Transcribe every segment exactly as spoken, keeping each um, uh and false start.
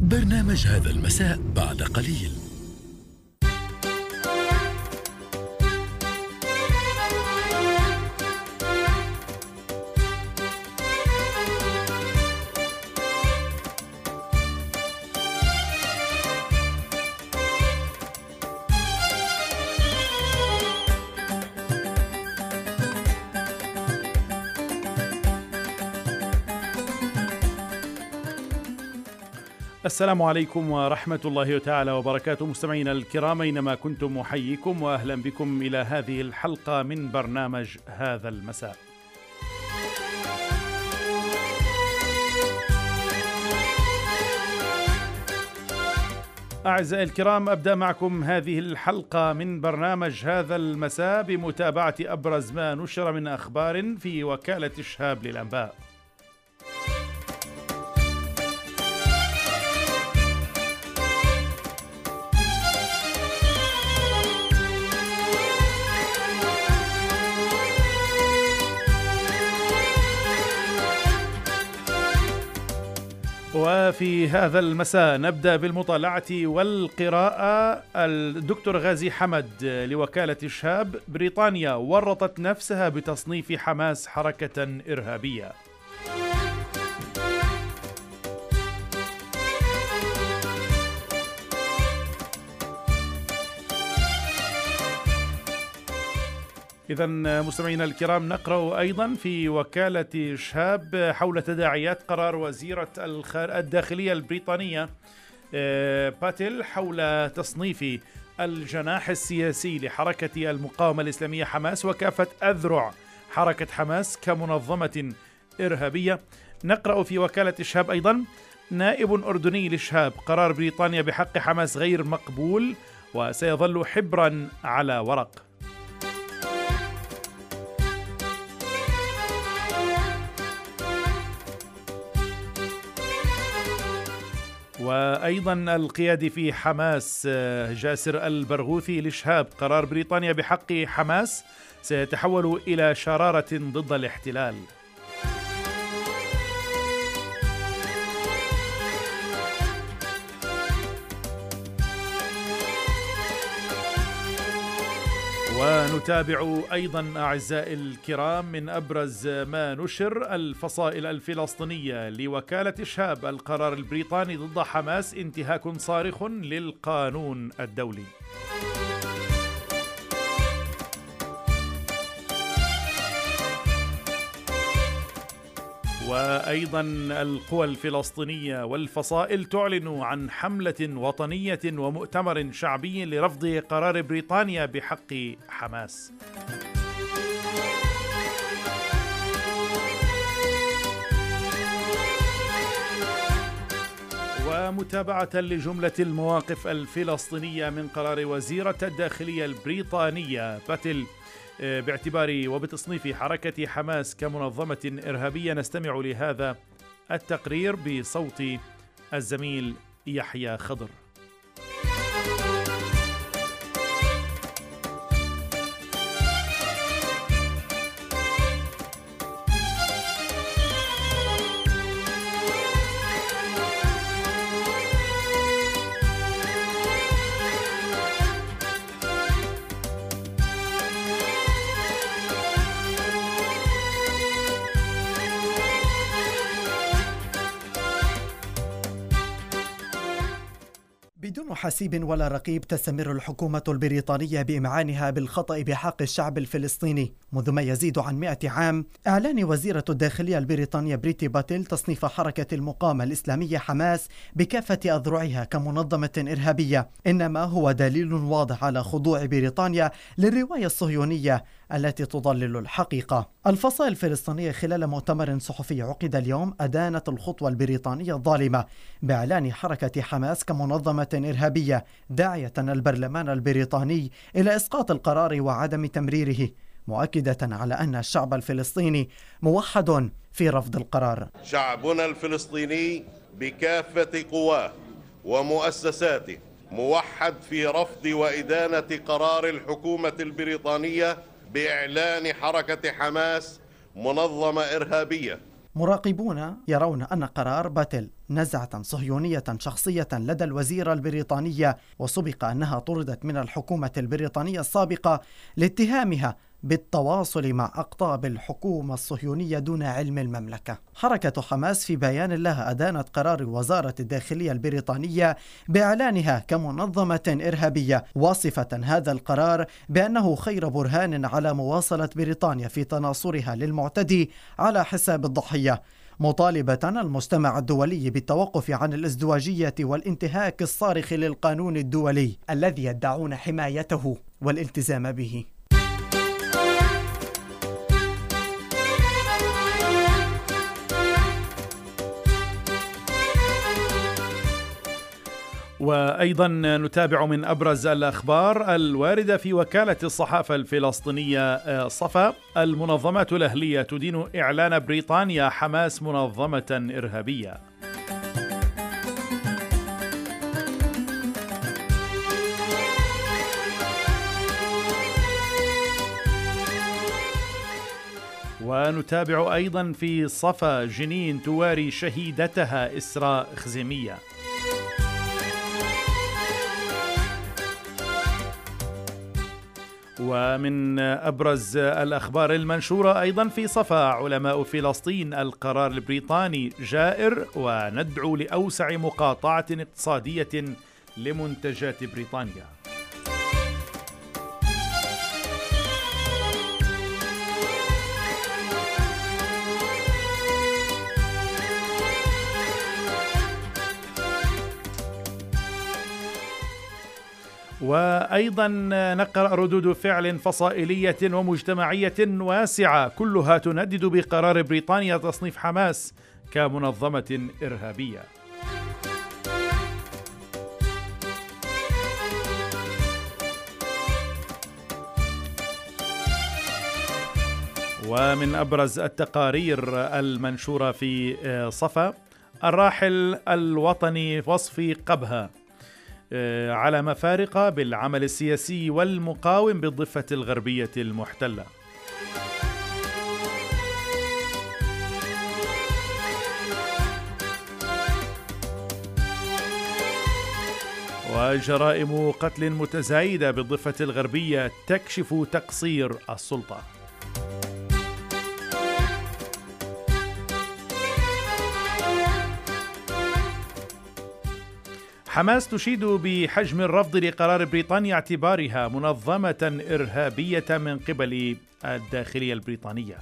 برنامج هذا المساء بعد قليل. السلام عليكم ورحمة الله تعالى وبركاته، مستمعينا الكرام أينما كنتم أحييكم وأهلا بكم إلى هذه الحلقة من برنامج هذا المساء. أعزائي الكرام، أبدأ معكم هذه الحلقة من برنامج هذا المساء بمتابعة أبرز ما نشر من أخبار في وكالة شهاب للأنباء. وفي هذا المساء نبدأ بالمطالعة والقراءة. الدكتور غازي حمد لوكالة شهاب: بريطانيا ورطت نفسها بتصنيف حماس حركة إرهابية. إذن مستمعينا الكرام، نقرأ أيضا في وكالة شهاب حول تداعيات قرار وزيرة الداخلية البريطانية باتيل حول تصنيف الجناح السياسي لحركة المقاومة الإسلامية حماس وكافة أذرع حركة حماس كمنظمة إرهابية. نقرأ في وكالة شهاب أيضا: نائب أردني لشهاب: قرار بريطانيا بحق حماس غير مقبول وسيظل حبرا على ورق. وأيضا القيادي في حماس جاسر البرغوثي لشهاب: قرار بريطانيا بحق حماس سيتحول إلى شرارة ضد الاحتلال. ونتابع أيضا أعزائي الكرام من أبرز ما نشر الفصائل الفلسطينية لوكالة شهاب: القرار البريطاني ضد حماس انتهاك صارخ للقانون الدولي. وأيضا القوى الفلسطينية والفصائل تعلن عن حملة وطنية ومؤتمر شعبي لرفض قرار بريطانيا بحق حماس. ومتابعة لجملة المواقف الفلسطينية من قرار وزيرة الداخلية البريطانية باتيل باعتبار وبتصنيف حركة حماس كمنظمة إرهابية، نستمع لهذا التقرير بصوت الزميل يحيى خضر. بدون حسيب ولا رقيب تستمر الحكومة البريطانية بإمعانها بالخطأ بحق الشعب الفلسطيني منذ ما يزيد عن مئة عام. إعلان وزيرة الداخلية البريطانية بريتي باتيل تصنيف حركة المقاومة الإسلامية حماس بكافة أذرعها كمنظمة إرهابية إنما هو دليل واضح على خضوع بريطانيا للرواية الصهيونية التي تضلل الحقيقة. الفصائل الفلسطينية خلال مؤتمر صحفي عقد اليوم أدانت الخطوة البريطانية الظالمة بإعلان حركة حماس كمنظمة إرهابية، داعية البرلمان البريطاني إلى إسقاط القرار وعدم تمريره، مؤكدة على أن الشعب الفلسطيني موحد في رفض القرار. شعبنا الفلسطيني بكافة قواه ومؤسساته موحد في رفض وإدانة قرار الحكومة البريطانية بإعلان حركة حماس منظمة إرهابية. مراقبون يرون أن قرار باتل نزعة صهيونية شخصية لدى الوزيرة البريطانية، وسبق أنها طردت من الحكومة البريطانية السابقة لاتهامها بالتواصل مع أقطاب الحكومة الصهيونية دون علم المملكة. حركة حماس في بيان لها أدانت قرار وزارة الداخلية البريطانية بإعلانها كمنظمة إرهابية، واصفة هذا القرار بأنه خير برهان على مواصلة بريطانيا في تناصرها للمعتدي على حساب الضحية، مطالبة المجتمع الدولي بالتوقف عن الازدواجية والانتهاك الصارخ للقانون الدولي الذي يدعون حمايته والالتزام به. وأيضا نتابع من أبرز الأخبار الواردة في وكالة الصحافة الفلسطينية صفا. المنظمات الأهلية تدين إعلان بريطانيا حماس منظمة إرهابية. ونتابع أيضا في صفا جنين تواري شهيدتها إسراء خزيمية. ومن أبرز الأخبار المنشورة أيضا في صفا علماء فلسطين القرار البريطاني جائر وندعو لأوسع مقاطعة اقتصادية لمنتجات بريطانيا. وأيضا نقرأ ردود فعل فصائلية ومجتمعية واسعة كلها تندد بقرار بريطانيا تصنيف حماس كمنظمة إرهابية. ومن أبرز التقارير المنشورة في صفا الراحل الوطني وصفي قبها على مفارقة بالعمل السياسي والمقاوم بالضفة الغربية المحتلة. وجرائم قتل متزايدة بالضفة الغربية تكشف تقصير السلطة. حماس تشيد بحجم الرفض لقرار بريطانيا اعتبارها منظمة إرهابية من قبل الداخلية البريطانية.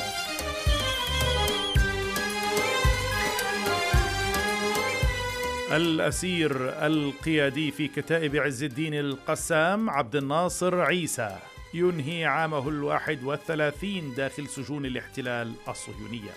الأسير القيادي في كتائب عز الدين القسام عبد الناصر عيسى ينهي عامه الواحد والثلاثين داخل سجون الاحتلال الصهيونية.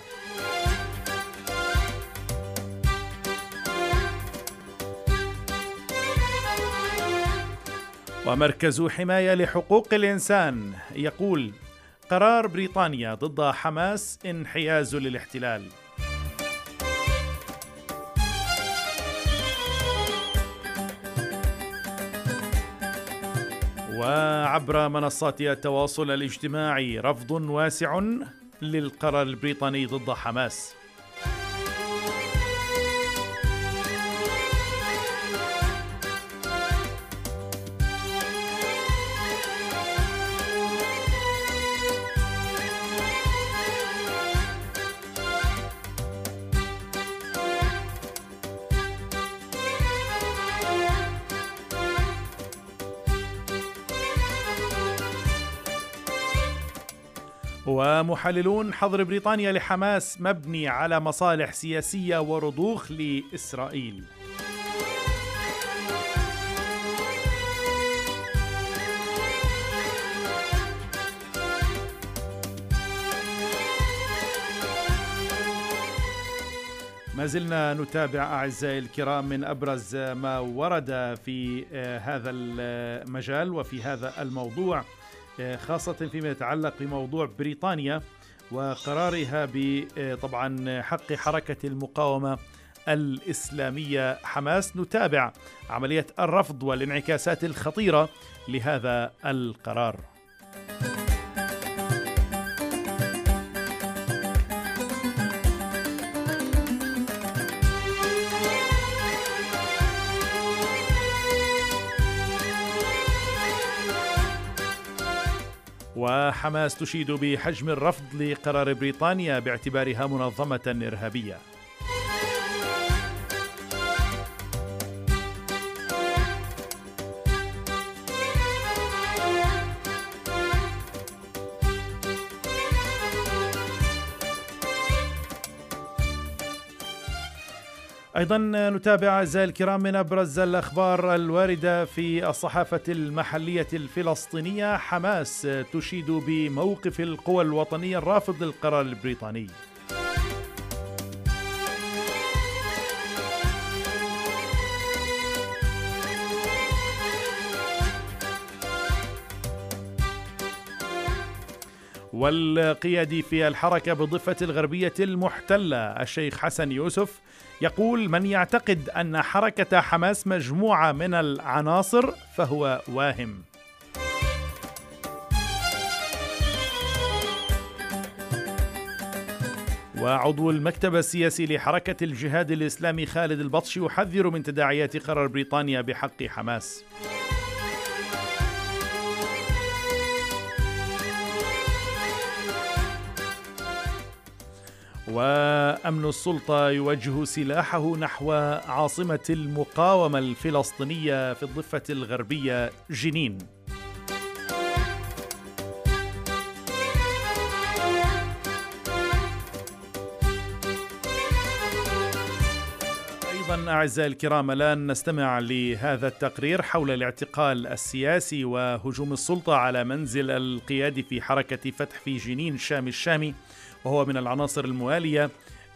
ومركز حماية لحقوق الإنسان يقول قرار بريطانيا ضد حماس انحياز للاحتلال. وعبر منصات التواصل الاجتماعي رفض واسع للقرار البريطاني ضد حماس. ومحللون حظر بريطانيا لحماس مبني على مصالح سياسية ورضوخ لإسرائيل. ما زلنا نتابع أعزائي الكرام من أبرز ما ورد في هذا المجال وفي هذا الموضوع، خاصة فيما يتعلق بموضوع بريطانيا وقرارها بطبعا حق حركة المقاومة الإسلامية حماس. نتابع عملية الرفض والانعكاسات الخطيرة لهذا القرار. وحماس تشيد بحجم الرفض لقرار بريطانيا باعتبارها منظمة إرهابية. أيضا نتابع أعزائي الكرام من أبرز الأخبار الواردة في الصحافة المحلية الفلسطينية. حماس تشيد بموقف القوى الوطنية الرافض للقرار البريطاني. والقيادي في الحركة بالضفة الغربية المحتلة الشيخ حسن يوسف يقول: من يعتقد أن حركة حماس مجموعة من العناصر فهو واهم. وعضو المكتب السياسي لحركة الجهاد الإسلامي خالد البطشي يحذر من تداعيات قرار بريطانيا بحق حماس. وأمن السلطة يوجه سلاحه نحو عاصمة المقاومة الفلسطينية في الضفة الغربية جنين. أيضا أعزائي الكرام الآن نستمع لهذا التقرير حول الاعتقال السياسي وهجوم السلطة على منزل القيادي في حركة فتح في جنين شام الشامي، وهو من العناصر الموالية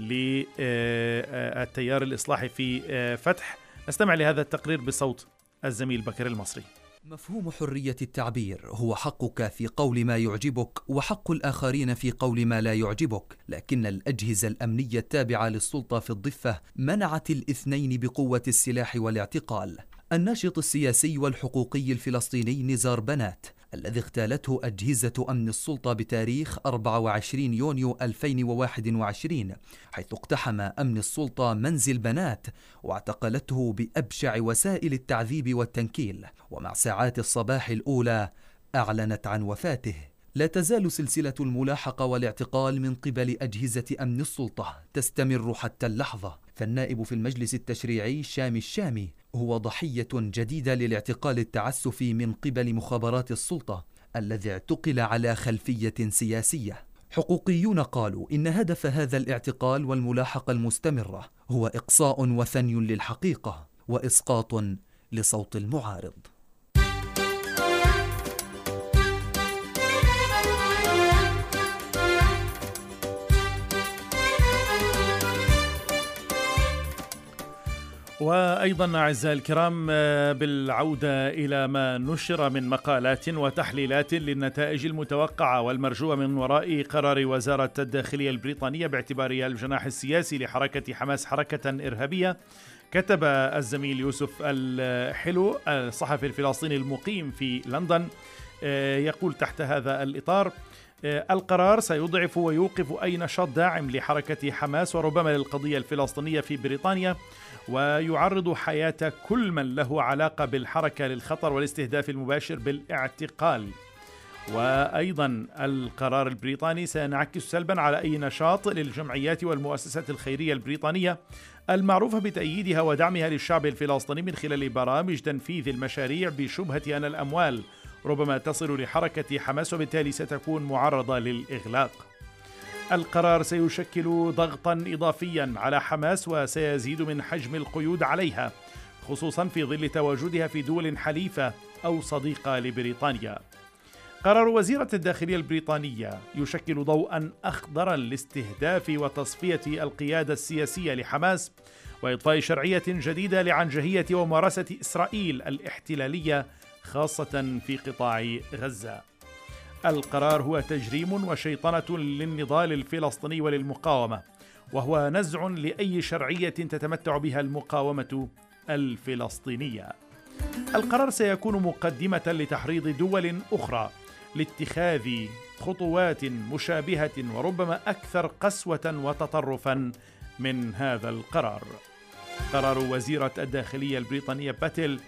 للتيار الإصلاحي في فتح. نستمع لهذا التقرير بصوت الزميل بكر المصري. مفهوم حرية التعبير هو حقك في قول ما يعجبك وحق الآخرين في قول ما لا يعجبك، لكن الأجهزة الأمنية التابعة للسلطة في الضفة منعت الاثنين بقوة السلاح والاعتقال. الناشط السياسي والحقوقي الفلسطيني نزار بنات الذي اغتالته أجهزة أمن السلطة بتاريخ أربعة وعشرين يونيو ألفين وواحد وعشرين، حيث اقتحم أمن السلطة منزل بنات واعتقلته بأبشع وسائل التعذيب والتنكيل، ومع ساعات الصباح الأولى أعلنت عن وفاته. لا تزال سلسلة الملاحقة والاعتقال من قبل أجهزة أمن السلطة تستمر حتى اللحظة، فالنائب في المجلس التشريعي شام الشامي هو ضحية جديدة للاعتقال التعسفي من قبل مخابرات السلطة الذي اعتقل على خلفية سياسية. حقوقيون قالوا إن هدف هذا الاعتقال والملاحقة المستمرة هو إقصاء وثني للحقيقة وإسقاط لصوت المعارض. وأيضا أعزائي الكرام بالعودة إلى ما نشر من مقالات وتحليلات للنتائج المتوقعة والمرجوة من وراء قرار وزارة الداخلية البريطانية باعتبارها الجناح السياسي لحركة حماس حركة إرهابية، كتب الزميل يوسف الحلو الصحفي الفلسطيني المقيم في لندن يقول تحت هذا الإطار: القرار سيضعف ويوقف أي نشاط داعم لحركة حماس وربما للقضية الفلسطينية في بريطانيا، ويعرض حياة كل من له علاقة بالحركة للخطر والاستهداف المباشر بالاعتقال. وأيضا القرار البريطاني سينعكس سلبا على أي نشاط للجمعيات والمؤسسات الخيرية البريطانية المعروفة بتأييدها ودعمها للشعب الفلسطيني من خلال برامج تنفيذ المشاريع بشبهة أن الأموال ربما تصل لحركة حماس وبالتالي ستكون معرضة للإغلاق. القرار سيشكل ضغطا إضافيا على حماس وسيزيد من حجم القيود عليها، خصوصا في ظل تواجدها في دول حليفة أو صديقة لبريطانيا. قرار وزيرة الداخلية البريطانية يشكل ضوءا أخضرا لاستهداف وتصفية القيادة السياسية لحماس وإضفاء شرعية جديدة لعنجهية وممارسة إسرائيل الاحتلالية خاصة في قطاع غزة. القرار هو تجريم وشيطنة للنضال الفلسطيني وللمقاومة، وهو نزع لأي شرعية تتمتع بها المقاومة الفلسطينية. القرار سيكون مقدمة لتحريض دول أخرى لاتخاذ خطوات مشابهة وربما أكثر قسوة وتطرفا من هذا القرار. قرار وزيرة الداخلية البريطانية باتيل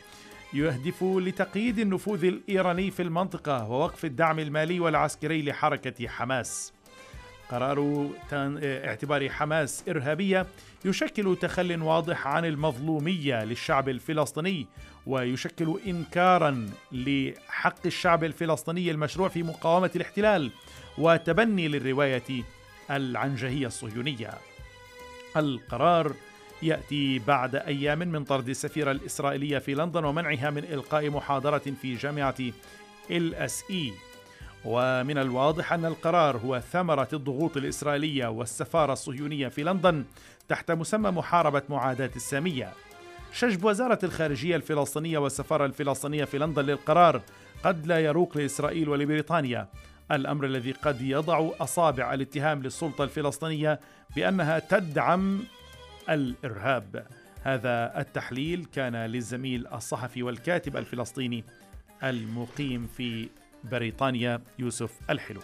يهدف لتقييد النفوذ الإيراني في المنطقة ووقف الدعم المالي والعسكري لحركة حماس. قرار اعتبار حماس إرهابية يشكل تخل واضح عن المظلومية للشعب الفلسطيني، ويشكل إنكاراً لحق الشعب الفلسطيني المشروع في مقاومة الاحتلال وتبني للرواية العنجهية الصهيونية. القرار يأتي بعد أيام من طرد السفيرة الإسرائيلية في لندن ومنعها من إلقاء محاضرة في جامعة ال إس إي. ومن الواضح أن القرار هو ثمرة الضغوط الإسرائيلية والسفارة الصهيونية في لندن تحت مسمى محاربة معاداة السامية. شجب وزارة الخارجية الفلسطينية والسفارة الفلسطينية في لندن للقرار قد لا يروق لإسرائيل ولبريطانيا، الأمر الذي قد يضع أصابع الاتهام للسلطة الفلسطينية بأنها تدعم الإرهاب. هذا التحليل كان للزميل الصحفي والكاتب الفلسطيني المقيم في بريطانيا يوسف الحلو.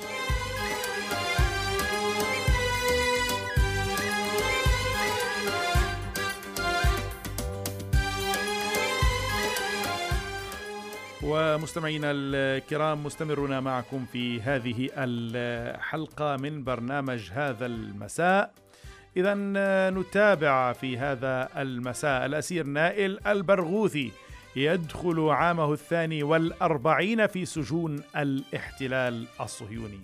ومستمعينا الكرام، مستمرون معكم في هذه الحلقة من برنامج هذا المساء. إذن نتابع في هذا المساء الأسير نائل البرغوثي يدخل عامه الثاني والأربعين في سجون الاحتلال الصهيوني.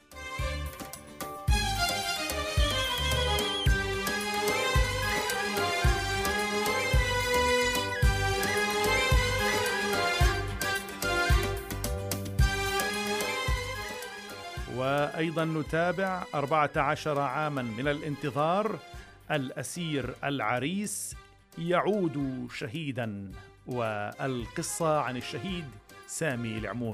وأيضا نتابع أربعة عشر عاما من الانتظار، الأسير العريس يعود شهيدا، والقصة عن الشهيد سامي العمور.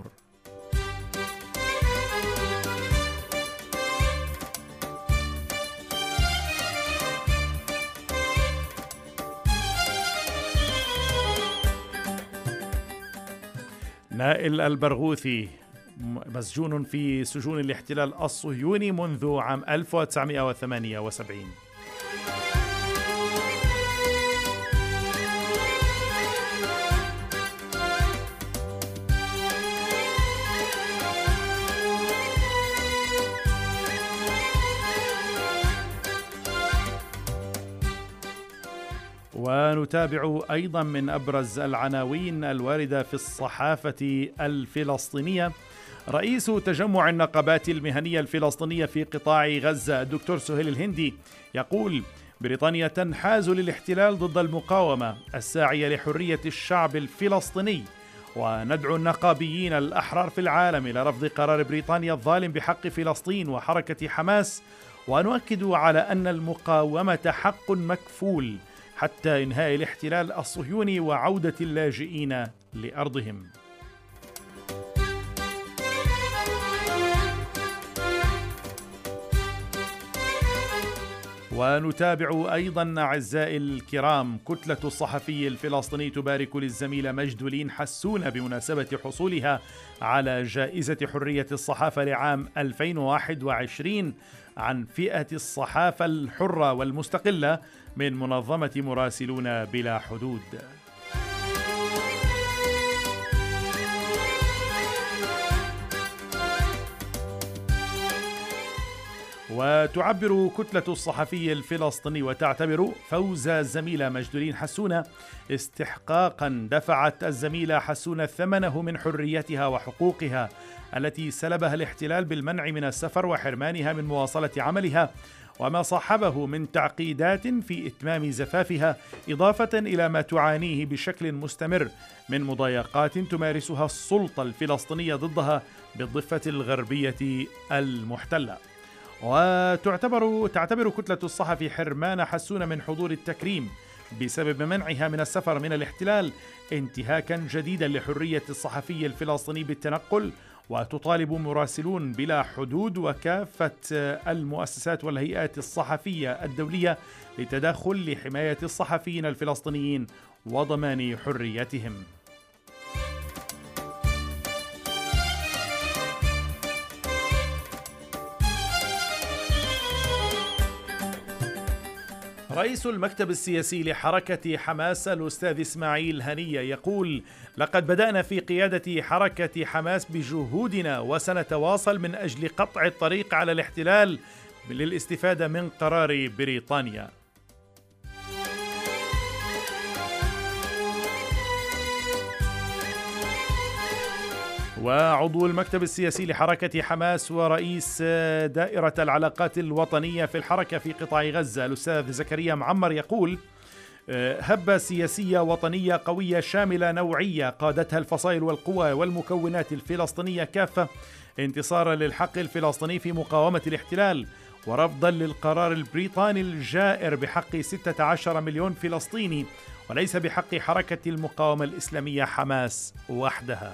نائل البرغوثي مسجون في سجون الاحتلال الصهيوني منذ عام ألف وتسعمائة وثمانية وسبعين. ونتابع أيضا من أبرز العناوين الواردة في الصحافة الفلسطينية. رئيس تجمع النقابات المهنية الفلسطينية في قطاع غزة الدكتور سهيل الهندي يقول: بريطانيا تنحاز للاحتلال ضد المقاومة الساعية لحرية الشعب الفلسطيني، وندعو النقابيين الأحرار في العالم إلى رفض قرار بريطانيا الظالم بحق فلسطين وحركة حماس، ونؤكد على أن المقاومة حق مكفول حتى إنهاء الاحتلال الصهيوني وعودة اللاجئين لأرضهم. ونتابع أيضا أعزائي الكرام، كتلة الصحفي الفلسطيني تبارك للزميلة مجدولين حسون بمناسبة حصولها على جائزة حرية الصحافة لعام ألفين وواحد وعشرين عن فئة الصحافة الحرة والمستقلة من منظمة مراسلون بلا حدود. وتعبر كتلة الصحفي الفلسطيني وتعتبر فوز الزميلة مجدولين حسونة استحقاقا دفعت الزميلة حسونة ثمنه من حريتها وحقوقها التي سلبها الاحتلال بالمنع من السفر وحرمانها من مواصلة عملها، وما صاحبه من تعقيدات في إتمام زفافها، إضافة إلى ما تعانيه بشكل مستمر من مضايقات تمارسها السلطة الفلسطينية ضدها بالضفة الغربية المحتلة. وتعتبر تعتبر كتلة الصحفي حرمان حسون من حضور التكريم بسبب منعها من السفر من الاحتلال انتهاكا جديدا لحرية الصحفي الفلسطيني بالتنقل، وتطالب مراسلون بلا حدود وكافة المؤسسات والهيئات الصحفية الدولية للتدخل لحماية الصحفيين الفلسطينيين وضمان حريتهم. رئيس المكتب السياسي لحركة حماس الأستاذ إسماعيل هنية يقول: لقد بدأنا في قيادة حركة حماس بجهودنا وسنتواصل من أجل قطع الطريق على الاحتلال للاستفادة من قرار بريطانيا. وعضو المكتب السياسي لحركة حماس ورئيس دائرة العلاقات الوطنية في الحركة في قطاع غزة الأستاذ زكريا معمر يقول: هبة سياسية وطنية قوية شاملة نوعية قادتها الفصائل والقوى والمكونات الفلسطينية كافة انتصارا للحق الفلسطيني في مقاومة الاحتلال ورفضا للقرار البريطاني الجائر بحق ستة عشر مليون فلسطيني وليس بحق حركة المقاومة الإسلامية حماس وحدها.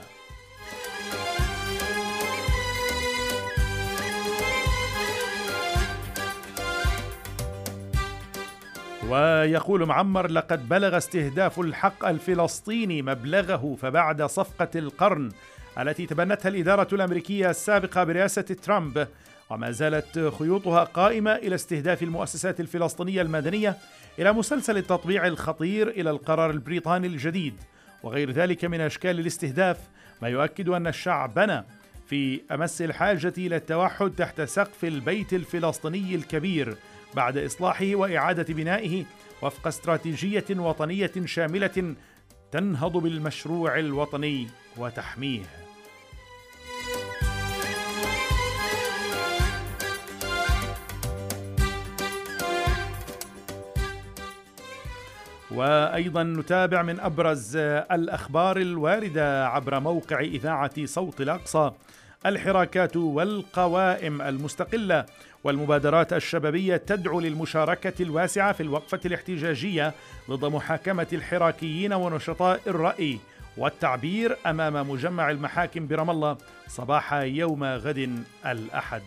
ويقول معمر: لقد بلغ استهداف الحق الفلسطيني مبلغه، فبعد صفقة القرن التي تبنتها الإدارة الأمريكية السابقة برئاسة ترامب وما زالت خيوطها قائمة إلى استهداف المؤسسات الفلسطينية المدنية، إلى مسلسل التطبيع الخطير إلى القرار البريطاني الجديد وغير ذلك من أشكال الاستهداف، ما يؤكد أن شعبنا في أمس الحاجة إلى التوحد تحت سقف البيت الفلسطيني الكبير بعد إصلاحه وإعادة بنائه وفق استراتيجية وطنية شاملة تنهض بالمشروع الوطني وتحميه. وأيضا نتابع من أبرز الأخبار الواردة عبر موقع إذاعة صوت الأقصى: الحراكات والقوائم المستقلة والمبادرات الشبابية تدعو للمشاركة الواسعة في الوقفة الاحتجاجية ضد محاكمة الحراكيين ونشطاء الرأي والتعبير أمام مجمع المحاكم برام الله صباح يوم غد الأحد.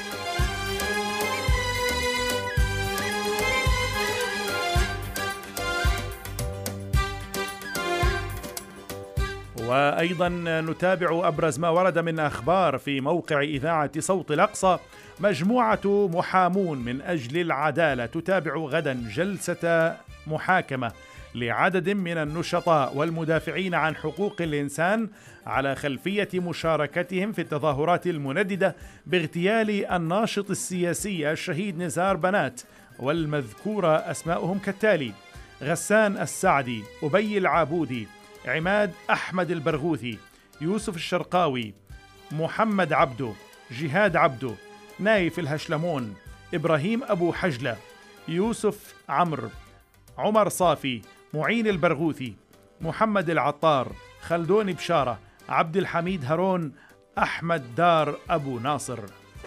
وأيضا نتابع أبرز ما ورد من أخبار في موقع إذاعة صوت الأقصى: مجموعة محامون من أجل العدالة تتابع غدا جلسة محاكمة لعدد من النشطاء والمدافعين عن حقوق الإنسان على خلفية مشاركتهم في التظاهرات المنددة باغتيال الناشط السياسي الشهيد نزار بنات، والمذكورة أسماؤهم كالتالي: غسان السعدي، أبي العابودي، عماد أحمد البرغوثي، يوسف الشرقاوي، محمد عبدو، جهاد عبدو، نايف الهشلمون، إبراهيم أبو حجلة، يوسف عمرو، عمر صافي، معين البرغوثي، محمد العطار، خلدون بشارة، عبد الحميد هارون، أحمد دار أبو ناصر.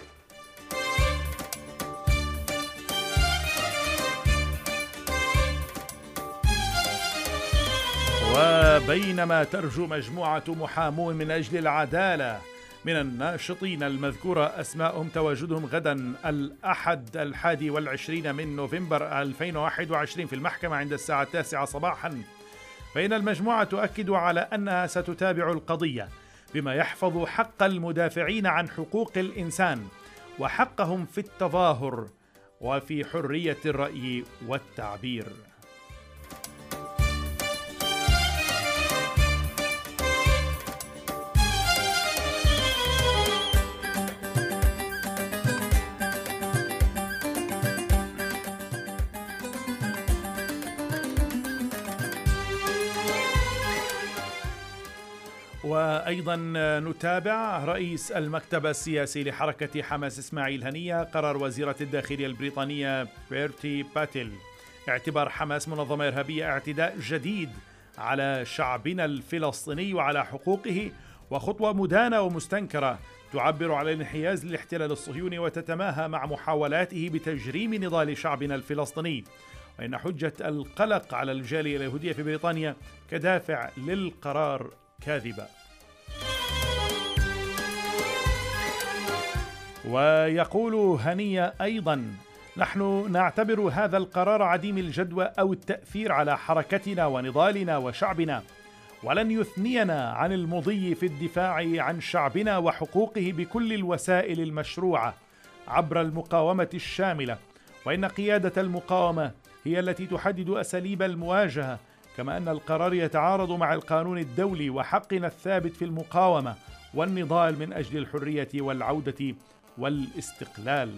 وبينما ترجو مجموعة محامون من أجل العدالة من الناشطين المذكورة أسماءهم تواجدهم غدا الأحد الحادي والعشرين من نوفمبر ألفين وواحد وعشرين في المحكمة عند الساعة التاسعة صباحا، فإن المجموعة تؤكد على أنها ستتابع القضية بما يحفظ حق المدافعين عن حقوق الإنسان وحقهم في التظاهر وفي حرية الرأي والتعبير. وأيضا نتابع رئيس المكتب السياسي لحركة حماس إسماعيل هنية قرار وزيرة الداخلية البريطانية بيرتي باتيل اعتبار حماس منظمة إرهابية اعتداء جديد على شعبنا الفلسطيني وعلى حقوقه، وخطوة مدانة ومستنكرة تعبر على الانحياز للاحتلال الصهيوني وتتماهى مع محاولاته بتجريم نضال شعبنا الفلسطيني، وإن حجة القلق على الجالية اليهودية في بريطانيا كدافع للقرار كاذبة. ويقول هنية أيضا: نحن نعتبر هذا القرار عديم الجدوى أو التأثير على حركتنا ونضالنا وشعبنا، ولن يثنينا عن المضي في الدفاع عن شعبنا وحقوقه بكل الوسائل المشروعة عبر المقاومة الشاملة، وإن قيادة المقاومة هي التي تحدد أساليب المواجهة، كما أن القرار يتعارض مع القانون الدولي وحقنا الثابت في المقاومة والنضال من أجل الحرية والعودة والاستقلال.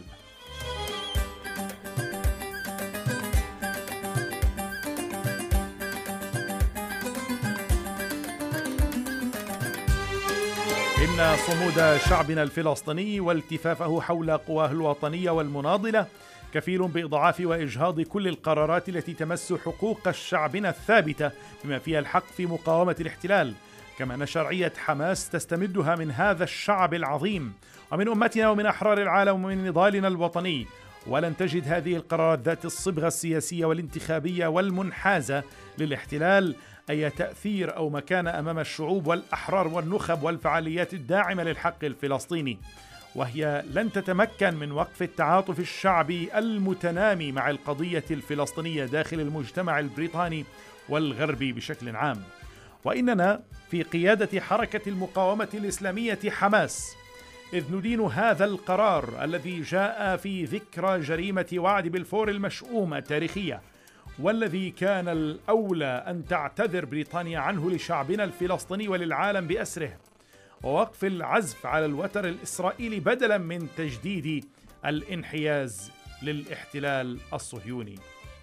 إن صمود شعبنا الفلسطيني والتفافه حول قواه الوطنية والمناضلة كفيل بإضعاف وإجهاض كل القرارات التي تمس حقوق شعبنا الثابتة بما فيها الحق في مقاومة الاحتلال، كما أن شرعية حماس تستمدها من هذا الشعب العظيم ومن أمتنا ومن أحرار العالم ومن نضالنا الوطني. ولن تجد هذه القرارات ذات الصبغة السياسية والانتخابية والمنحازة للاحتلال أي تأثير أو مكان أمام الشعوب والأحرار والنخب والفعاليات الداعمة للحق الفلسطيني، وهي لن تتمكن من وقف التعاطف الشعبي المتنامي مع القضية الفلسطينية داخل المجتمع البريطاني والغربي بشكل عام. وإننا في قيادة حركة المقاومة الإسلامية حماس، إذ ندين هذا القرار الذي جاء في ذكرى جريمة وعد بلفور المشؤومة التاريخية، والذي كان الأولى أن تعتذر بريطانيا عنه لشعبنا الفلسطيني وللعالم بأسره، ووقف العزف على الوتر الإسرائيلي بدلا من تجديد الانحياز للاحتلال الصهيوني.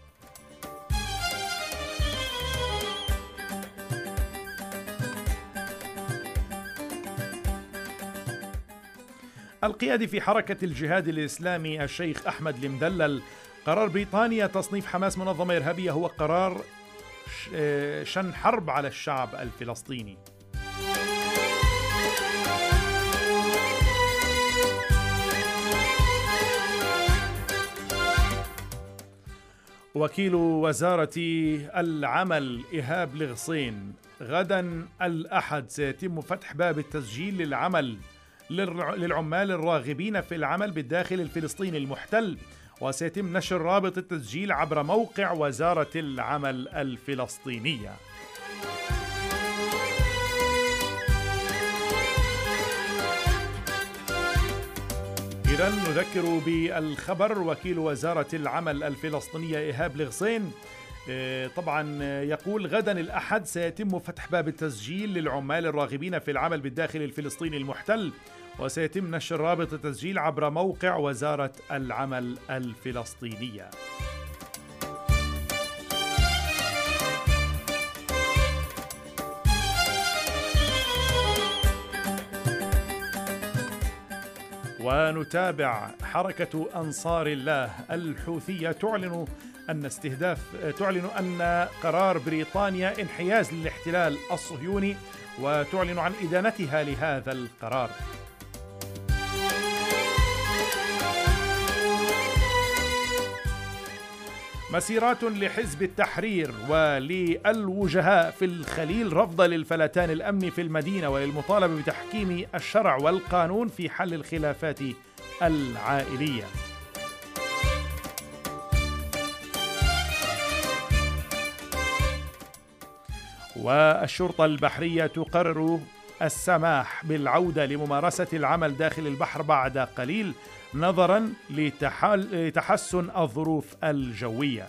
القيادي في حركة الجهاد الإسلامي الشيخ أحمد المدلل، قرار بريطانيا تصنيف حماس منظمة إرهابية هو قرار شن حرب على الشعب الفلسطيني. وكيل وزارة العمل إيهاب لغصين، غدا الأحد سيتم فتح باب التسجيل للعمل للعمال الراغبين في العمل بالداخل الفلسطيني المحتل، وسيتم نشر رابط التسجيل عبر موقع وزارة العمل الفلسطينية. إذن نذكر بالخبر. وكيل وزارة العمل الفلسطينية إيهاب لغصين طبعا يقول غدا الأحد سيتم فتح باب التسجيل للعمال الراغبين في العمل بالداخل الفلسطيني المحتل، وسيتم نشر رابط التسجيل عبر موقع وزارة العمل الفلسطينية. ونتابع. حركة أنصار الله الحوثية تعلن أن استهداف تعلن أن قرار بريطانيا انحياز للاحتلال الصهيوني، وتعلن عن إدانتها لهذا القرار. مسيرات لحزب التحرير وللوجهاء في الخليل رفض للفلتان الأمني في المدينة وللمطالبة بتحكيم الشرع والقانون في حل الخلافات العائلية. والشرطة البحرية تقرر السماح بالعودة لممارسة العمل داخل البحر بعد قليل نظراً لتحسن الظروف الجوية.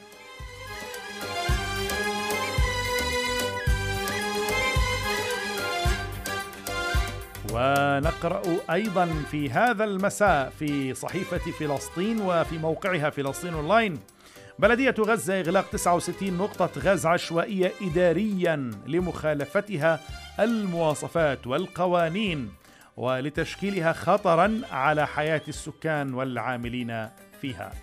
ونقرأ أيضاً في هذا المساء في صحيفة فلسطين وفي موقعها فلسطين أونلاين: بلدية غزة إغلاق تسعة وستين نقطة غاز عشوائية إدارياً لمخالفتها المواصفات والقوانين ولتشكيلها خطراً على حياة السكان والعاملين فيها.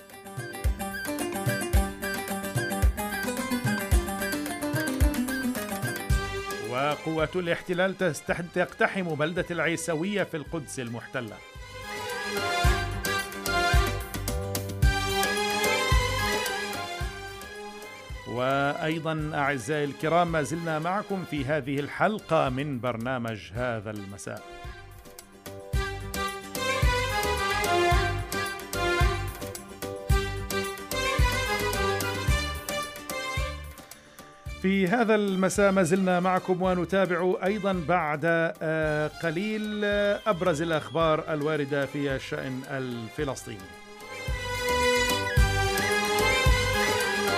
وقوات الاحتلال تقتحم بلدة العيسوية في القدس المحتلة. وأيضا أعزائي الكرام، ما زلنا معكم في هذه الحلقة من برنامج هذا المساء. في هذا المساء ما زلنا معكم ونتابع أيضا بعد قليل أبرز الأخبار الواردة في الشأن الفلسطيني.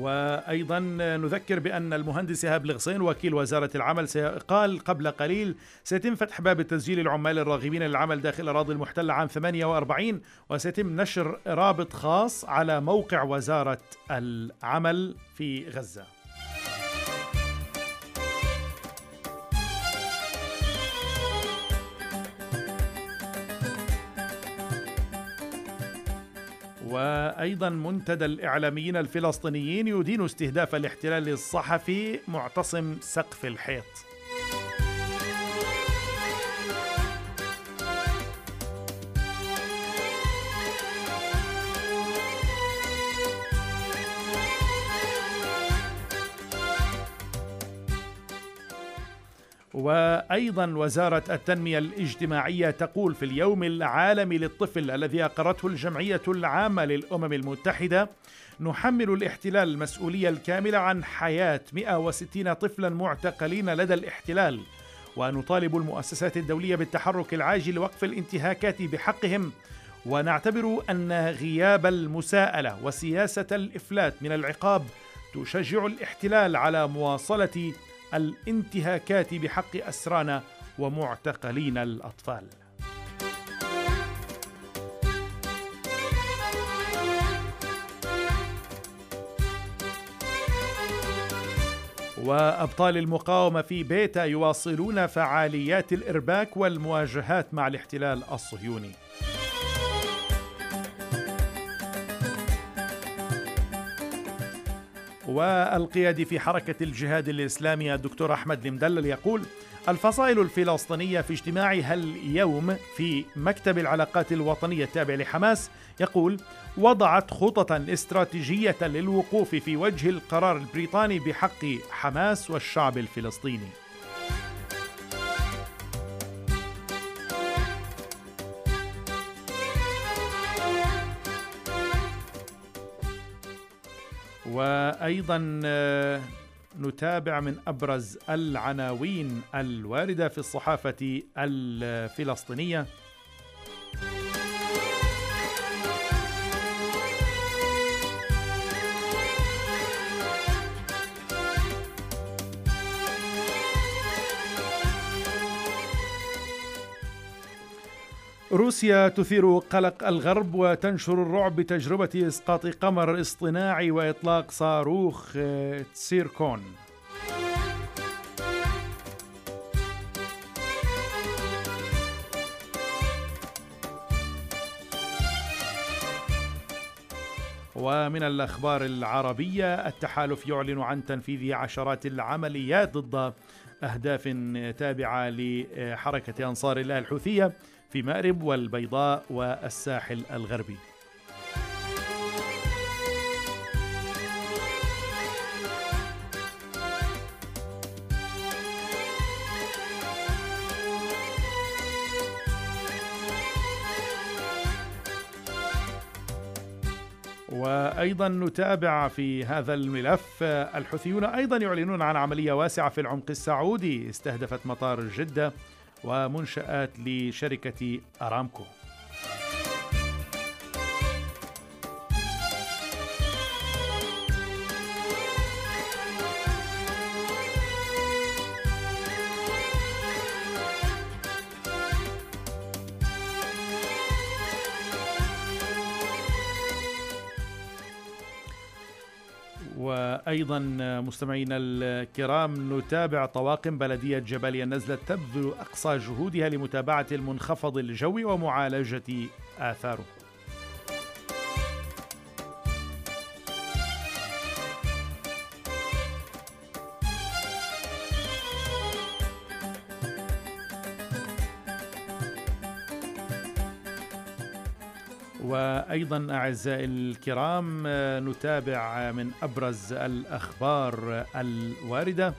وأيضا نذكر بأن المهندس إيهاب الغصين وكيل وزارة العمل قال قبل قليل سيتم فتح باب تسجيل العمال الراغبين للعمل داخل الأراضي المحتلة عام ثمانية وأربعين، وسيتم نشر رابط خاص على موقع وزارة العمل في غزة. وأيضا منتدى الإعلاميين الفلسطينيين يدين استهداف الاحتلال الصحفي معتصم سقف الحيط. وأيضا وزارة التنمية الاجتماعية تقول في اليوم العالمي للطفل الذي أقرته الجمعية العامة للأمم المتحدة: نحمل الاحتلال المسؤولية الكاملة عن حياة مئة وستين طفلا معتقلين لدى الاحتلال، ونطالب المؤسسات الدولية بالتحرك العاجل لوقف الانتهاكات بحقهم، ونعتبر أن غياب المساءلة وسياسة الإفلات من العقاب تشجع الاحتلال على مواصلة الانتهاكات بحق أسرانا ومعتقلين الأطفال. وأبطال المقاومة في بيتا يواصلون فعاليات الإرباك والمواجهات مع الاحتلال الصهيوني. والقيادي في حركة الجهاد الإسلامي الدكتور أحمد المدلل يقول: الفصائل الفلسطينية في اجتماعها اليوم في مكتب العلاقات الوطنية التابع لحماس يقول: وضعت خططا استراتيجية للوقوف في وجه القرار البريطاني بحق حماس والشعب الفلسطيني. وأيضا نتابع من أبرز العناوين الواردة في الصحافة الفلسطينية. روسيا تثير قلق الغرب وتنشر الرعب بتجربة إسقاط قمر اصطناعي وإطلاق صاروخ تسيركون. ومن الأخبار العربية: التحالف يعلن عن تنفيذ عشرات العمليات ضد أهداف تابعة لحركة أنصار الله الحوثية في مأرب والبيضاء والساحل الغربي. وأيضا نتابع في هذا الملف: الحوثيون أيضا يعلنون عن عملية واسعة في العمق السعودي استهدفت مطار جدة ومنشآت لشركة أرامكو. وأيضا مستمعينا الكرام نتابع: طواقم بلدية جباليا النزلة تبذل أقصى جهودها لمتابعة المنخفض الجوي ومعالجة آثاره. وأيضا أعزائي الكرام نتابع من أبرز الأخبار الواردة.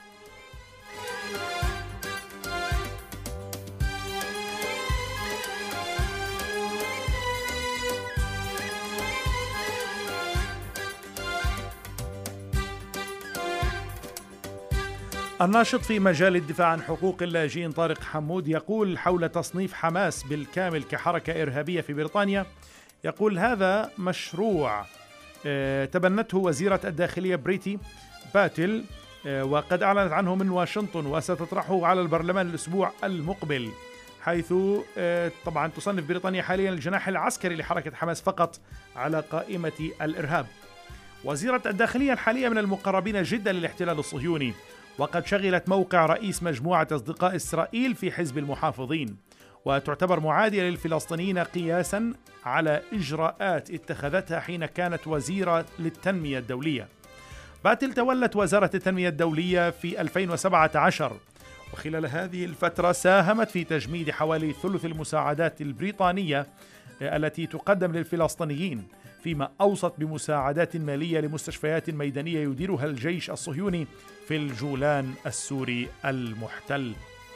الناشط في مجال الدفاع عن حقوق اللاجئين طارق حمود يقول حول تصنيف حماس بالكامل كحركة إرهابية في بريطانيا، يقول: هذا مشروع تبنته وزيرة الداخلية بريتي باتيل، وقد أعلنت عنه من واشنطن، وستطرحه على البرلمان الأسبوع المقبل، حيث طبعا تصنف بريطانيا حاليا الجناح العسكري لحركة حماس فقط على قائمة الإرهاب. وزيرة الداخلية الحالية من المقربين جدا للاحتلال الصهيوني، وقد شغلت موقع رئيس مجموعة أصدقاء إسرائيل في حزب المحافظين، وتعتبر معادية للفلسطينيين قياسا على إجراءات اتخذتها حين كانت وزيرة للتنمية الدولية. باتل تولت وزارة التنمية الدولية في ألفين وسبعة عشر، وخلال هذه الفترة ساهمت في تجميد حوالي ثلث المساعدات البريطانية التي تقدم للفلسطينيين، فيما أوصت بمساعدات مالية لمستشفيات ميدانية يديرها الجيش الصهيوني في الجولان السوري المحتل.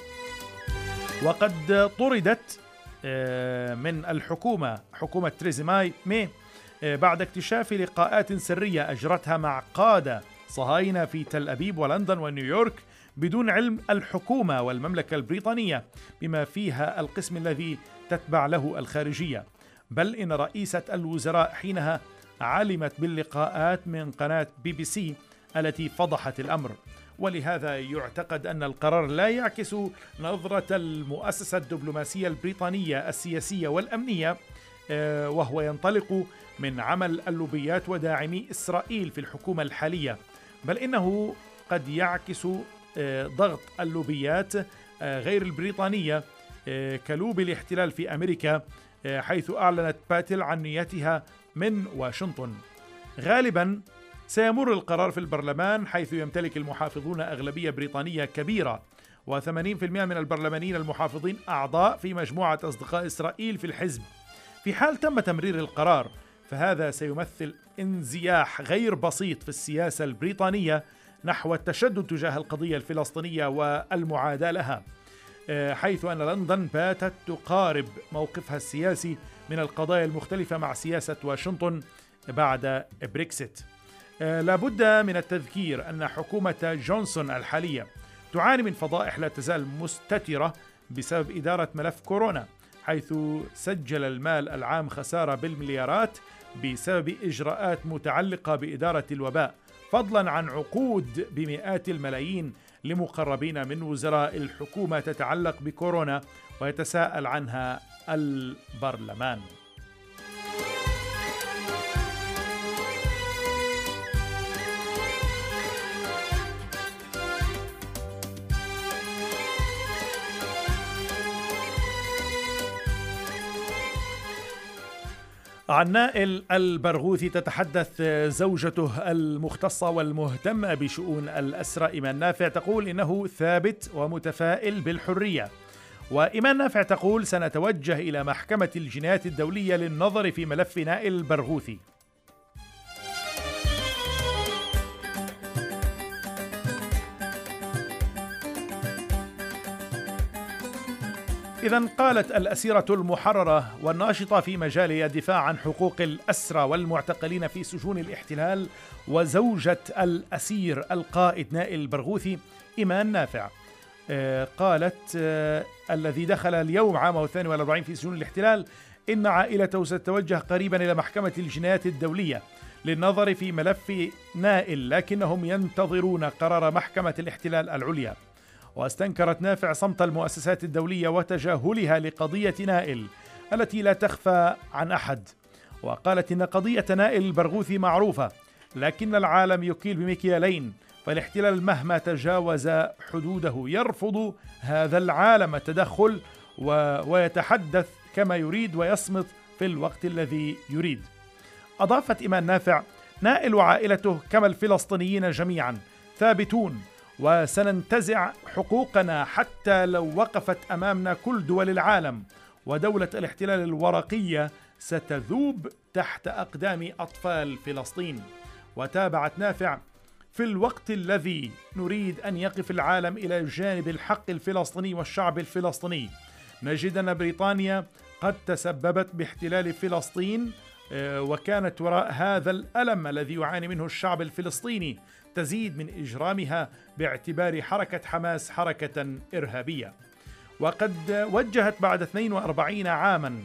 وقد طردت من الحكومة حكومة تريزا ماي بعد اكتشاف لقاءات سرية أجرتها مع قادة صهاينة في تل أبيب ولندن ونيويورك بدون علم الحكومة والمملكة البريطانية، بما فيها القسم الذي تتبع له الخارجية. بل إن رئيسة الوزراء حينها علمت باللقاءات من قناة بي بي سي التي فضحت الأمر. ولهذا يعتقد أن القرار لا يعكس نظرة المؤسسة الدبلوماسية البريطانية السياسية والأمنية، وهو ينطلق من عمل اللوبيات وداعمي إسرائيل في الحكومة الحالية، بل إنه قد يعكس ضغط اللوبيات غير البريطانية كلوبي الاحتلال في أمريكا، حيث أعلنت باتل عن نيتها من واشنطن. غالبا سيمر القرار في البرلمان، حيث يمتلك المحافظون أغلبية بريطانية كبيرة، وثمانين بالمئة من البرلمانيين المحافظين أعضاء في مجموعة أصدقاء إسرائيل في الحزب. في حال تم تمرير القرار، فهذا سيمثل انزياح غير بسيط في السياسة البريطانية نحو التشدد تجاه القضية الفلسطينية والمعاداة لها، حيث أن لندن باتت تقارب موقفها السياسي من القضايا المختلفة مع سياسة واشنطن بعد بريكسيت. لابد من التذكير أن حكومة جونسون الحالية تعاني من فضائح لا تزال مستترة بسبب إدارة ملف كورونا، حيث سجل المال العام خسارة بالمليارات بسبب إجراءات متعلقة بإدارة الوباء، فضلا عن عقود بمئات الملايين لمقربين من وزراء الحكومة تتعلق بكورونا ويتساءل عنها البرلمان. عن نائل البرغوثي تتحدث زوجته المختصة والمهتمة بشؤون الأسرى إيمان نافع، تقول إنه ثابت ومتفائل بالحرية. وإيمان نافع تقول سنتوجه إلى محكمة الجنايات الدولية للنظر في ملف نائل البرغوثي. إذن قالت الأسيرة المحررة والناشطة في مجال الدفاع عن حقوق الأسرى والمعتقلين في سجون الاحتلال وزوجة الأسير القائد نائل البرغوثي إيمان نافع، قالت الذي دخل اليوم عامه الثاني والأربعين في سجون الاحتلال إن عائلته ستتوجه قريبا إلى محكمة الجنايات الدولية للنظر في ملف نائل، لكنهم ينتظرون قرار محكمة الاحتلال العليا. واستنكرت نافع صمت المؤسسات الدولية وتجاهلها لقضية نائل التي لا تخفى عن أحد، وقالت إن قضية نائل البرغوثي معروفة، لكن العالم يكيل بمكيالين، فالاحتلال مهما تجاوز حدوده يرفض هذا العالم التدخل ويتحدث كما يريد ويصمت في الوقت الذي يريد. أضافت إيمان نافع: نائل وعائلته كما الفلسطينيين جميعا ثابتون، وسننتزع حقوقنا حتى لو وقفت أمامنا كل دول العالم، ودولة الاحتلال الورقية ستذوب تحت أقدام أطفال فلسطين. وتابعت نافع: في الوقت الذي نريد أن يقف العالم إلى جانب الحق الفلسطيني والشعب الفلسطيني، نجد أن بريطانيا قد تسببت باحتلال فلسطين، وكانت وراء هذا الألم الذي يعاني منه الشعب الفلسطيني تزيد من إجرامها باعتبار حركة حماس حركة إرهابية. وقد وجهت بعد اثنين وأربعين عاما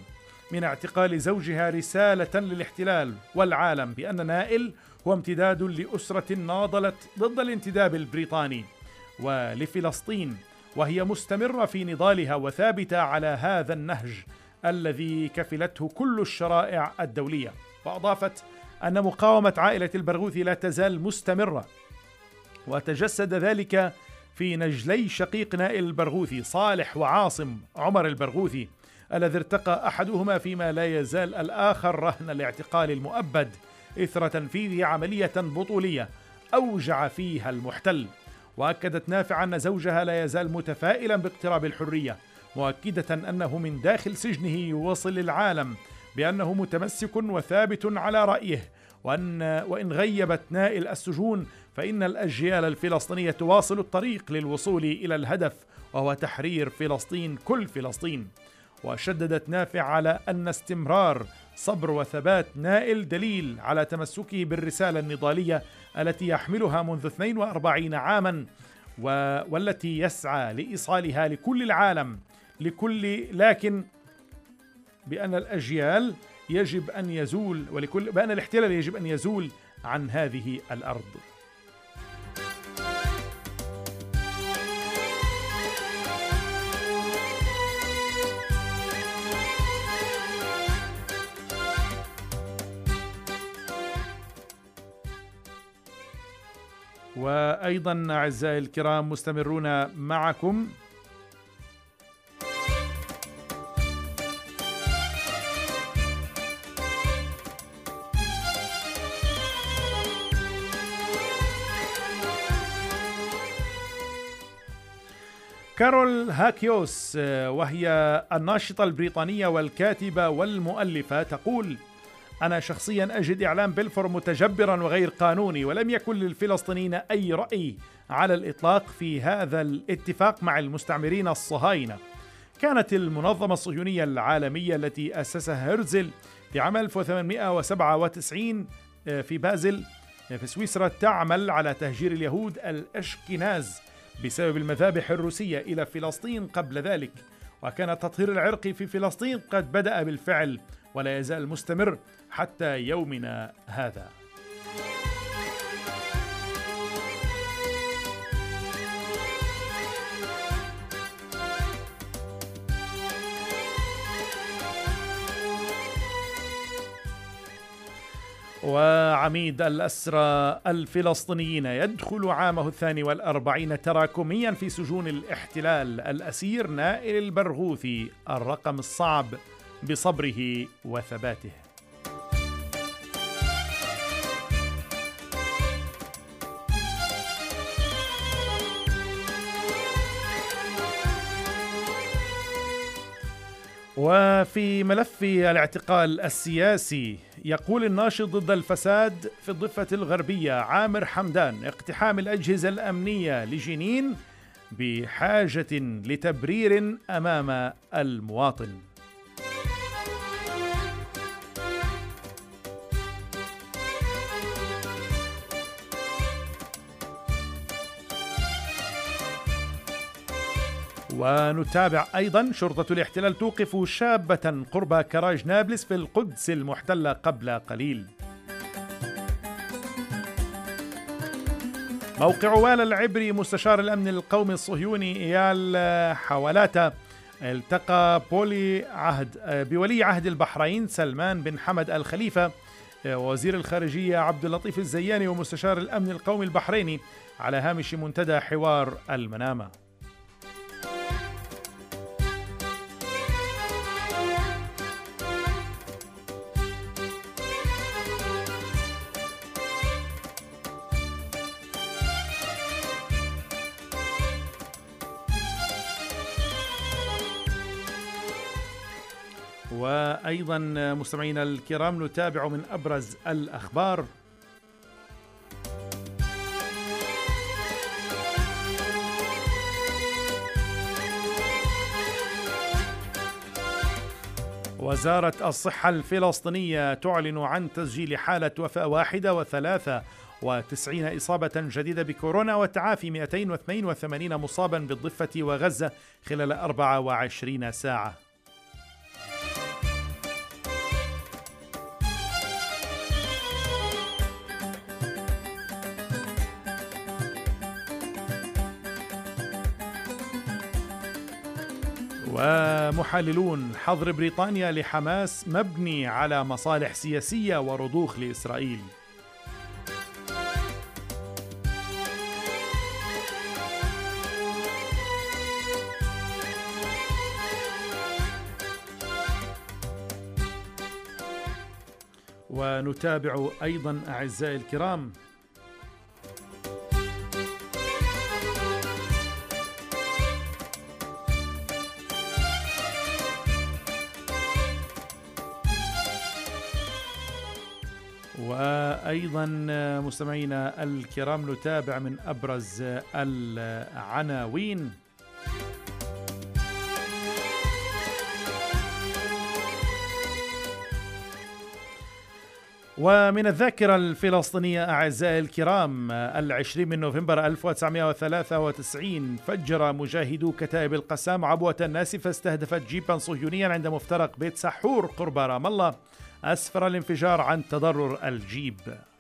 من اعتقال زوجها رسالة للاحتلال والعالم بأن نائل هو امتداد لأسرة ناضلت ضد الانتداب البريطاني ولفلسطين، وهي مستمرة في نضالها وثابتة على هذا النهج الذي كفلته كل الشرائع الدولية. وأضافت أن مقاومة عائلة البرغوثي لا تزال مستمرة، وتجسد ذلك في نجلي شقيق نائل البرغوثي صالح وعاصم عمر البرغوثي، الذي ارتقى أحدهما فيما لا يزال الآخر رهن الاعتقال المؤبد إثر تنفيذ عملية بطولية أوجع فيها المحتل. وأكدت نافع أن زوجها لا يزال متفائلا باقتراب الحرية، مؤكدة أنه من داخل سجنه يوصل العالم بأنه متمسك وثابت على رأيه، وأن وإن غيبت نائل السجون فإن الأجيال الفلسطينية تواصل الطريق للوصول إلى الهدف، وهو تحرير فلسطين كل فلسطين. وشددت نافع على أن استمرار صبر وثبات نائل دليل على تمسكه بالرسالة النضالية التي يحملها منذ اثنين وأربعين عاما والتي يسعى لإيصالها لكل العالم لكل لكن بأن الأجيال يجب أن يزول ولكل بأن الاحتلال يجب أن يزول عن هذه الأرض. وأيضا أعزائي الكرام مستمرون معكم كارول هاكيوس، وهي الناشطة البريطانية والكاتبة والمؤلفة، تقول: أنا شخصيا أجد إعلام بلفور متجبرا وغير قانوني، ولم يكن للفلسطينيين أي رأي على الإطلاق في هذا الاتفاق مع المستعمرين الصهاينة. كانت المنظمة الصهيونية العالمية التي أسسها هرتزل في عام ألف وثمانمائة وسبعة وتسعين في بازل في سويسرا تعمل على تهجير اليهود الأشكناز بسبب المذابح الروسية إلى فلسطين قبل ذلك، وكان التطهير العرقي في فلسطين قد بدأ بالفعل ولا يزال مستمر حتى يومنا هذا. وعميد الأسرى الفلسطينيين يدخل عامه الثاني والأربعين تراكميا في سجون الاحتلال الأسير نائل البرغوثي، الرقم الصعب بصبره وثباته. وفي ملف الاعتقال السياسي، يقول الناشط ضد الفساد في الضفة الغربية عامر حمدان: اقتحام الأجهزة الأمنية لجنين بحاجة لتبرير أمام المواطن. ونتابع أيضا: شرطة الاحتلال توقف شابة قرب كراج نابلس في القدس المحتلة قبل قليل. موقع والا العبري: مستشار الأمن القومي الصهيوني إيال حوالاتا التقى بولي عهد بولي عهد البحرين سلمان بن حمد الخليفة ووزير الخارجية عبد اللطيف الزياني ومستشار الأمن القومي البحريني على هامش منتدى حوار المنامة. وأيضا مستمعينا الكرام نتابع من أبرز الأخبار. وزارة الصحة الفلسطينية تعلن عن تسجيل حالة وفاة واحدة وثلاثة وتسعين إصابة جديدة بكورونا وتعافي مئتين واثنين وثمانين مصابا بالضفة وغزة خلال أربع وعشرين ساعة. ومحللون: حظر بريطانيا لحماس مبني على مصالح سياسية ورضوخ لإسرائيل. ونتابع أيضا أعزائي الكرام وأيضا مستمعينا الكرام نتابع من أبرز العناوين. ومن الذاكرة الفلسطينية أعزائي الكرام، العشرين من نوفمبر ألف وتسعمائة وثلاثة وتسعين فجر مجاهدو كتائب القسام عبوة ناسفة استهدفت جيبا صهيونيا عند مفترق بيت سحور قرب رام الله. أسفر الانفجار عن تضرر الجيب.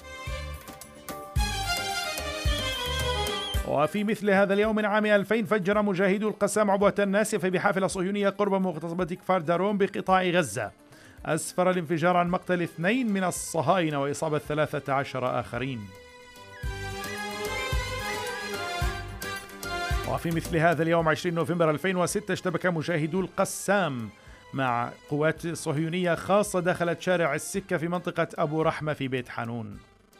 وفي مثل هذا اليوم من عام ألفين فجر مجاهدو القسام عبوة ناسفة بحافلة صهيونية قرب مغتصبة كفار دارون بقطاع غزة. أسفر الانفجار عن مقتل اثنين من الصهاينة وإصابة ثلاثة عشر آخرين. وفي مثل هذا اليوم عشرين نوفمبر ألفين وستة اشتبك مجاهدو القسام مع قوات صهيونية خاصة دخلت شارع السكة في منطقة أبو رحمة في بيت حانون.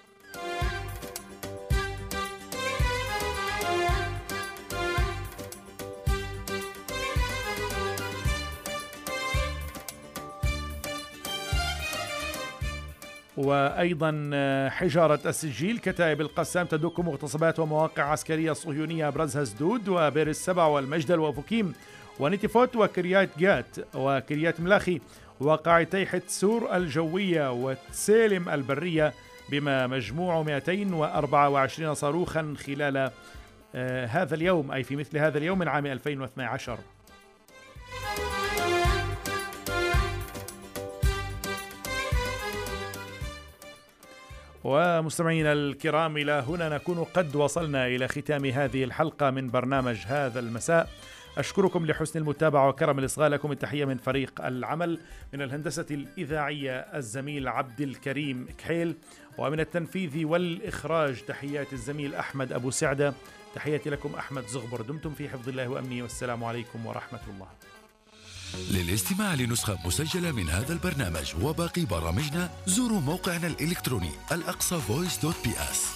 وأيضا حجارة السجيل كتائب القسام تدك مغتصبات ومواقع عسكرية صهيونية أبرزها سدود وبئر السبع والمجدل وفوكيم ونتيفوت وكريات جات وكريات ملاخي وقاعتي حتسور الجوية وتسالم البرية بما مجموع مئتين وأربعة وعشرين صاروخا خلال آه هذا اليوم، أي في مثل هذا اليوم من عام ألفين واثني عشر. ومستمعينا الكرام، إلى هنا نكون قد وصلنا إلى ختام هذه الحلقة من برنامج هذا المساء. أشكركم لحسن المتابعة وكرم الإصغاء. لكم التحية من فريق العمل، من الهندسة الإذاعية الزميل عبد الكريم كحيل، ومن التنفيذ والإخراج تحيات الزميل أحمد أبو سعدة. تحياتي لكم أحمد زغبر، دمتم في حفظ الله وأمنه، والسلام عليكم ورحمة الله. للاستماع لنسخة مسجلة من هذا البرنامج وباقي برامجنا زوروا موقعنا الإلكتروني الأقصى فويس دوت بي اس.